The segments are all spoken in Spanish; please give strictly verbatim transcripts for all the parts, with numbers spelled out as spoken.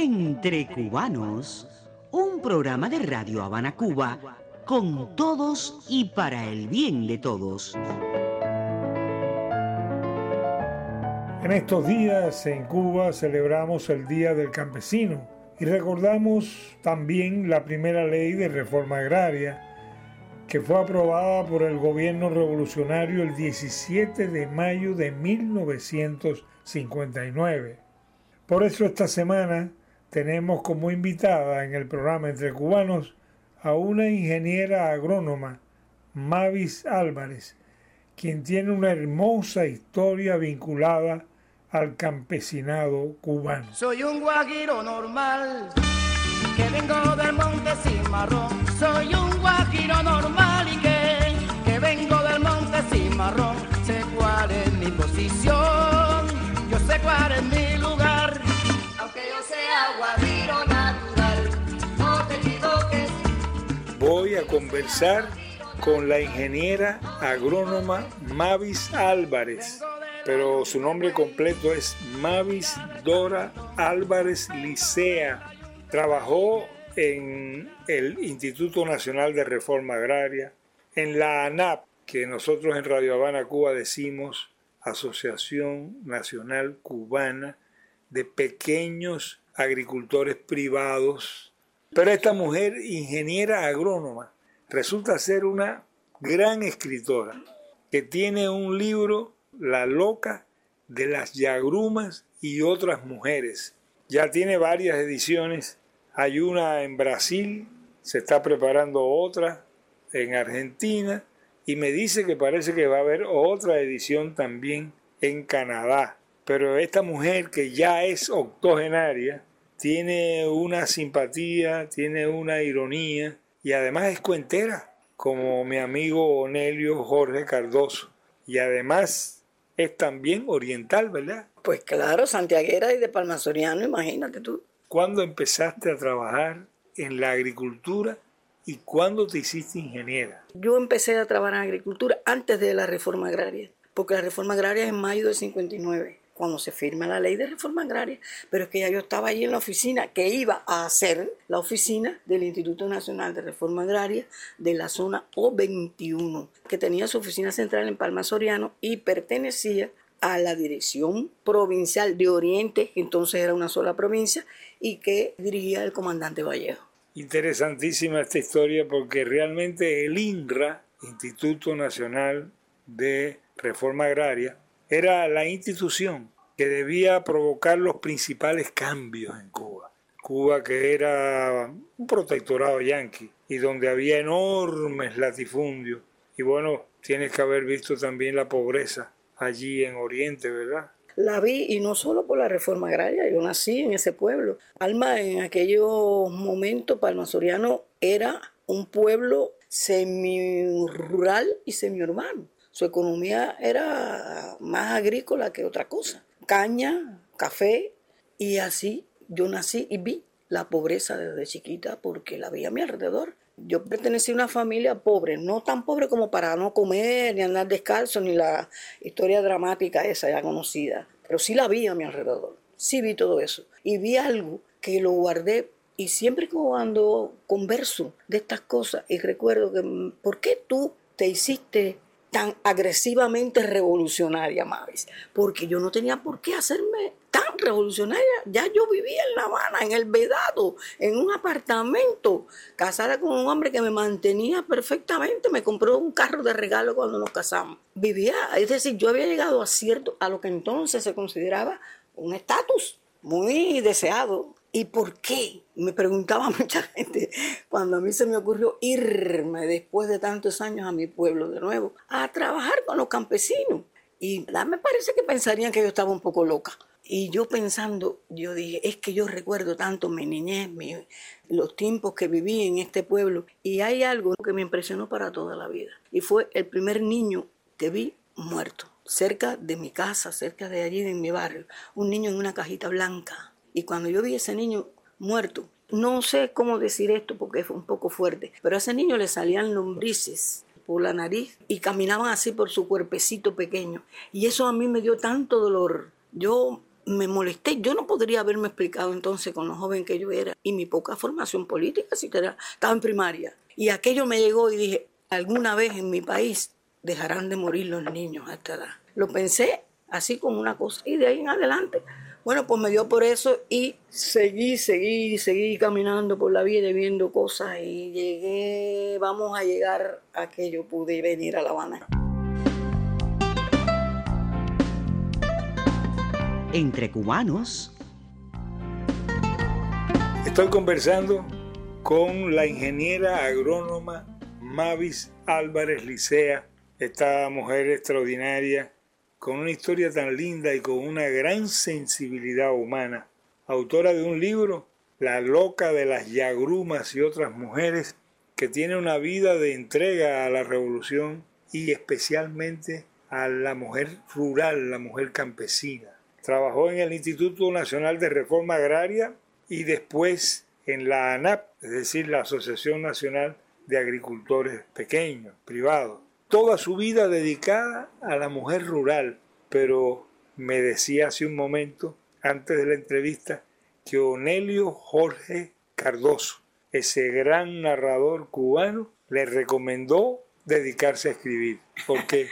Entre Cubanos, un programa de Radio Habana, Cuba, con todos y para el bien de todos. En estos días en Cuba celebramos el Día del Campesino y recordamos también la primera ley de reforma agraria que fue aprobada por el gobierno revolucionario el diecisiete de mayo de mil novecientos cincuenta y nueve. Por eso esta semana tenemos como invitada en el programa Entre Cubanos a una ingeniera agrónoma, Mavis Álvarez, quien tiene una hermosa historia vinculada al campesinado cubano. Soy un guajiro normal, que vengo del monte Cimarrón. Soy un guajiro normal y que, que vengo del monte Cimarrón. Sé cuál es mi posición, yo sé cuál es mi lugar. Aunque yo sea guajiro natural, no te equivoques. Voy a conversar con la ingeniera agrónoma Mavis Álvarez, pero su nombre completo es Mavis Dora Álvarez Licea. Trabajó en el Instituto Nacional de Reforma Agraria, en la ANAP, que nosotros en Radio Habana, Cuba decimos Asociación Nacional Cubana de Pequeños Agricultores Privados. Pero esta mujer, ingeniera agrónoma, resulta ser una gran escritora que tiene un libro, La loca de las yagrumas y otras mujeres. Ya tiene varias ediciones. Hay una en Brasil, se está preparando otra en Argentina y me dice que parece que va a haber otra edición también en Canadá. Pero esta mujer, que ya es octogenaria, tiene una simpatía, tiene una ironía y además es cuentera, como mi amigo Onelio Jorge Cardoso. Y además es también oriental, ¿verdad? Pues claro, santiaguera y de Palma Soriano, imagínate tú. ¿Cuándo empezaste a trabajar en la agricultura y cuándo te hiciste ingeniera? Yo empecé a trabajar en agricultura antes de la reforma agraria, porque la reforma agraria es en mayo del cincuenta y nueve, cuando se firma la ley de reforma agraria. Pero es que ya yo estaba allí en la oficina, que iba a ser la oficina del Instituto Nacional de Reforma Agraria de la zona O veintiuno, que tenía su oficina central en Palma Soriano y pertenecía a la Dirección Provincial de Oriente, que entonces era una sola provincia, y que dirigía el comandante Vallejo. Interesantísima esta historia, porque realmente el INRA, Instituto Nacional de Reforma Agraria, era la institución que debía provocar los principales cambios en Cuba. Cuba, que era un protectorado yanqui y donde había enormes latifundios. Y bueno, tienes que haber visto también la pobreza allí en Oriente, ¿verdad? La vi, y no solo por la reforma agraria, yo nací en ese pueblo. Alma, en aquellos momentos, Palma Soriano era un pueblo semi-rural y semi-urbano. Su economía era más agrícola que otra cosa. Caña, café, y así yo nací y vi la pobreza desde chiquita porque la vi a mi alrededor. Yo pertenecí a una familia pobre, no tan pobre como para no comer ni andar descalzo, ni la historia dramática esa ya conocida, pero sí la vi a mi alrededor, sí vi todo eso. Y vi algo que lo guardé, y siempre cuando converso de estas cosas y recuerdo que, ¿por qué tú te hiciste tan agresivamente revolucionaria, Mavis? Porque yo no tenía por qué hacerme tan revolucionaria. Ya yo vivía en La Habana, en El Vedado, en un apartamento, casada con un hombre que me mantenía perfectamente. Me compró un carro de regalo cuando nos casamos. Vivía, es decir, yo había llegado a cierto, a lo que entonces se consideraba un estatus muy deseado. ¿Y por qué? Me preguntaba mucha gente cuando a mí se me ocurrió irme después de tantos años a mi pueblo de nuevo, a trabajar con los campesinos. Y me parece que pensarían que yo estaba un poco loca. Y yo pensando, yo dije, es que yo recuerdo tanto mi niñez, mi, los tiempos que viví en este pueblo. Y hay algo que me impresionó para toda la vida. Y fue el primer niño que vi muerto, cerca de mi casa, cerca de allí, en mi barrio. Un niño en una cajita blanca. Y cuando yo vi a ese niño muerto, no sé cómo decir esto porque fue un poco fuerte, pero a ese niño le salían lombrices por la nariz y caminaban así por su cuerpecito pequeño. Y eso a mí me dio tanto dolor. Yo me molesté. Yo no podría haberme explicado entonces con lo joven que yo era y mi poca formación política, si estaba en primaria. Y aquello me llegó y dije, alguna vez en mi país dejarán de morir los niños a esta edad. Lo pensé así como una cosa y de ahí en adelante, bueno, pues me dio por eso y seguí, seguí, seguí caminando por la vida viendo cosas y llegué, vamos a llegar a que yo pude venir a La Habana. Entre cubanos. Estoy conversando con la ingeniera agrónoma Mavis Álvarez Licea, esta mujer extraordinaria, con una historia tan linda y con una gran sensibilidad humana, autora de un libro, La loca de las Yagrumas y otras mujeres, que tiene una vida de entrega a la revolución y especialmente a la mujer rural, la mujer campesina. Trabajó en el Instituto Nacional de Reforma Agraria y después en la ANAP, es decir, la Asociación Nacional de Agricultores Pequeños, Privados. Toda su vida dedicada a la mujer rural, pero me decía hace un momento, antes de la entrevista, que Onelio Jorge Cardoso, ese gran narrador cubano, le recomendó dedicarse a escribir. ¿Por qué?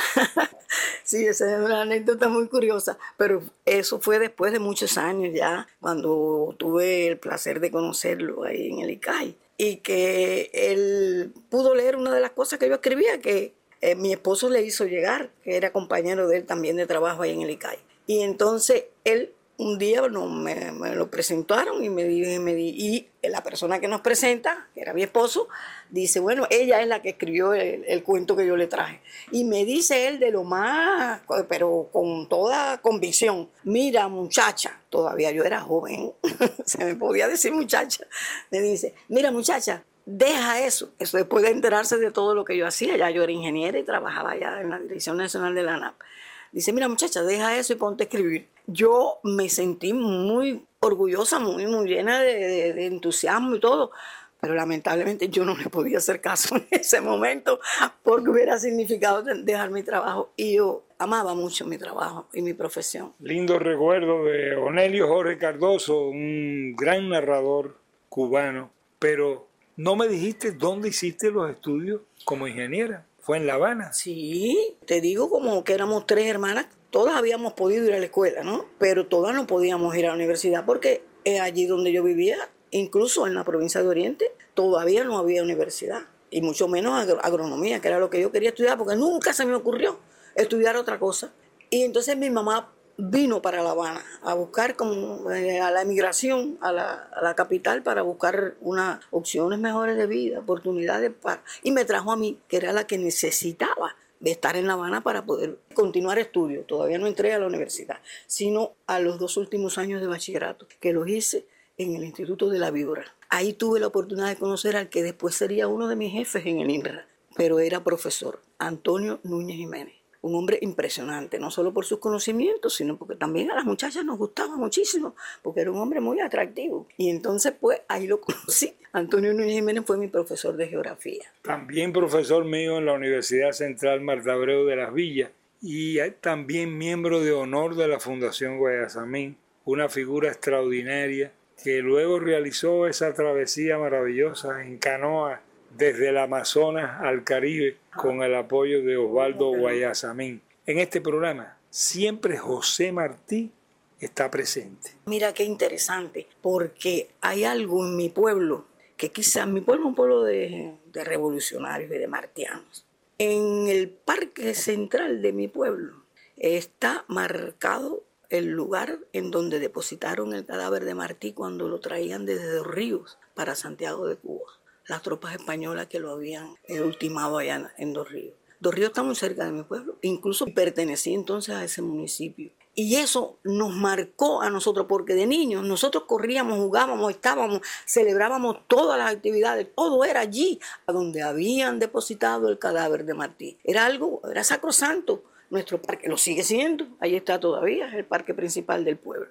Sí, esa es una anécdota muy curiosa, pero eso fue después de muchos años ya, cuando tuve el placer de conocerlo ahí en el I C A I. Y que él pudo leer una de las cosas que yo escribía, que eh, mi esposo le hizo llegar, que era compañero de él también de trabajo ahí en el I C A I. Y entonces él un día no, me, me lo presentaron y me di, me di, y la persona que nos presenta, que era mi esposo, dice, bueno, ella es la que escribió el, el cuento que yo le traje. Y me dice él de lo más, pero con toda convicción, mira muchacha, todavía yo era joven, se me podía decir muchacha, me dice, mira muchacha, deja eso, eso después de enterarse de todo lo que yo hacía, ya yo era ingeniera y trabajaba ya en la Dirección Nacional de la ANAP. Dice, mira muchacha, deja eso y ponte a escribir. Yo me sentí muy orgullosa, muy, muy llena de, de, de entusiasmo y todo, pero lamentablemente yo no le podía hacer caso en ese momento porque hubiera significado dejar mi trabajo y yo amaba mucho mi trabajo y mi profesión. Lindo recuerdo de Onelio Jorge Cardoso, un gran narrador cubano, pero no me dijiste dónde hiciste los estudios como ingeniera. ¿Fue en La Habana? Sí, te digo como que éramos tres hermanas, todas habíamos podido ir a la escuela, ¿no? Pero todas no podíamos ir a la universidad porque es allí donde yo vivía, incluso en la provincia de Oriente, todavía no había universidad, y mucho menos agro- agronomía, que era lo que yo quería estudiar, porque nunca se me ocurrió estudiar otra cosa. Y entonces mi mamá vino para La Habana a buscar como, eh, a la emigración, a la, a la capital, para buscar unas opciones mejores de vida, oportunidades para... Y me trajo a mí, que era la que necesitaba de estar en La Habana para poder continuar estudios. Todavía no entré a la universidad, sino a los dos últimos años de bachillerato, que los hice en el Instituto de la Víbora. Ahí tuve la oportunidad de conocer al que después sería uno de mis jefes en el I N R A, pero era profesor, Antonio Núñez Jiménez. Un hombre impresionante, no solo por sus conocimientos, sino porque también a las muchachas nos gustaba muchísimo, porque era un hombre muy atractivo. Y entonces, pues, ahí lo conocí. Antonio Núñez Jiménez fue mi profesor de geografía. También profesor mío en la Universidad Central Marta Abreu de las Villas y también miembro de honor de la Fundación Guayasamín, una figura extraordinaria que luego realizó esa travesía maravillosa en canoa desde el Amazonas al Caribe con el apoyo de Osvaldo Guayasamín. En este programa siempre José Martí está presente. Mira qué interesante, porque hay algo en mi pueblo, que quizás mi pueblo es un pueblo de, de revolucionarios y de martianos. En el parque central de mi pueblo está marcado el lugar en donde depositaron el cadáver de Martí cuando lo traían desde Dos Ríos para Santiago de Cuba. Las tropas españolas que lo habían ultimado allá en Dos Ríos. Dos Ríos está muy cerca de mi pueblo, incluso pertenecí entonces a ese municipio. Y eso nos marcó a nosotros, porque de niños nosotros corríamos, jugábamos, estábamos, celebrábamos todas las actividades, todo era allí, a donde habían depositado el cadáver de Martí. Era algo, era sacrosanto. Nuestro parque lo sigue siendo, ahí está todavía, es el parque principal del pueblo.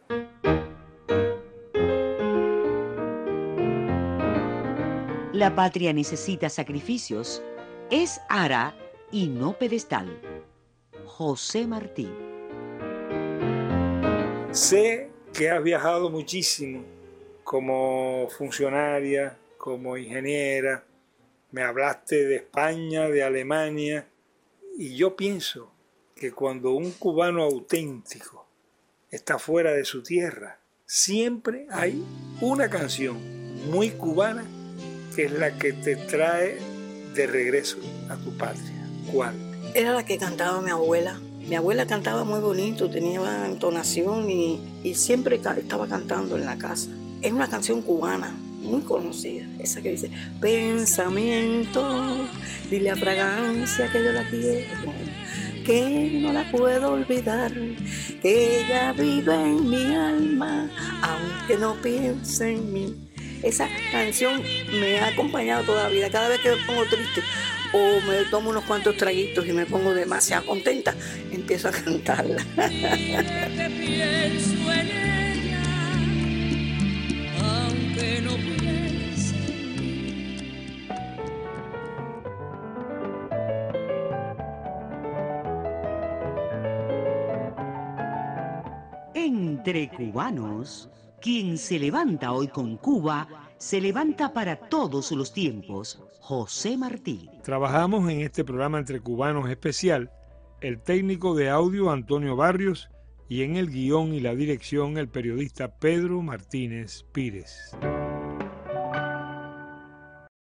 La patria necesita sacrificios, es ara y no pedestal. José Martí. Sé que has viajado muchísimo como funcionaria, como ingeniera. Me hablaste de España, de Alemania, y yo pienso que cuando un cubano auténtico está fuera de su tierra, siempre hay una canción muy cubana que es la que te trae de regreso a tu patria. ¿Cuál? Era la que cantaba mi abuela. Mi abuela cantaba muy bonito, tenía entonación y, y siempre estaba cantando en la casa. Es una canción cubana, muy conocida, esa que dice: pensamiento, dile a fragancia que yo la quiero, que no la puedo olvidar, que ella vive en mi alma, aunque no piense en mí. Esa canción me ha acompañado toda la vida. Cada vez que me pongo triste o me tomo unos cuantos traguitos y me pongo demasiado contenta, empiezo a cantarla. Siempre pienso en ella, aunque no piense en mí. Entre cubanos, quien se levanta hoy con Cuba, se levanta para todos los tiempos. José Martí. Trabajamos en este programa Entre Cubanos especial, el técnico de audio Antonio Barrios y en el guión y la dirección el periodista Pedro Martínez Pírez.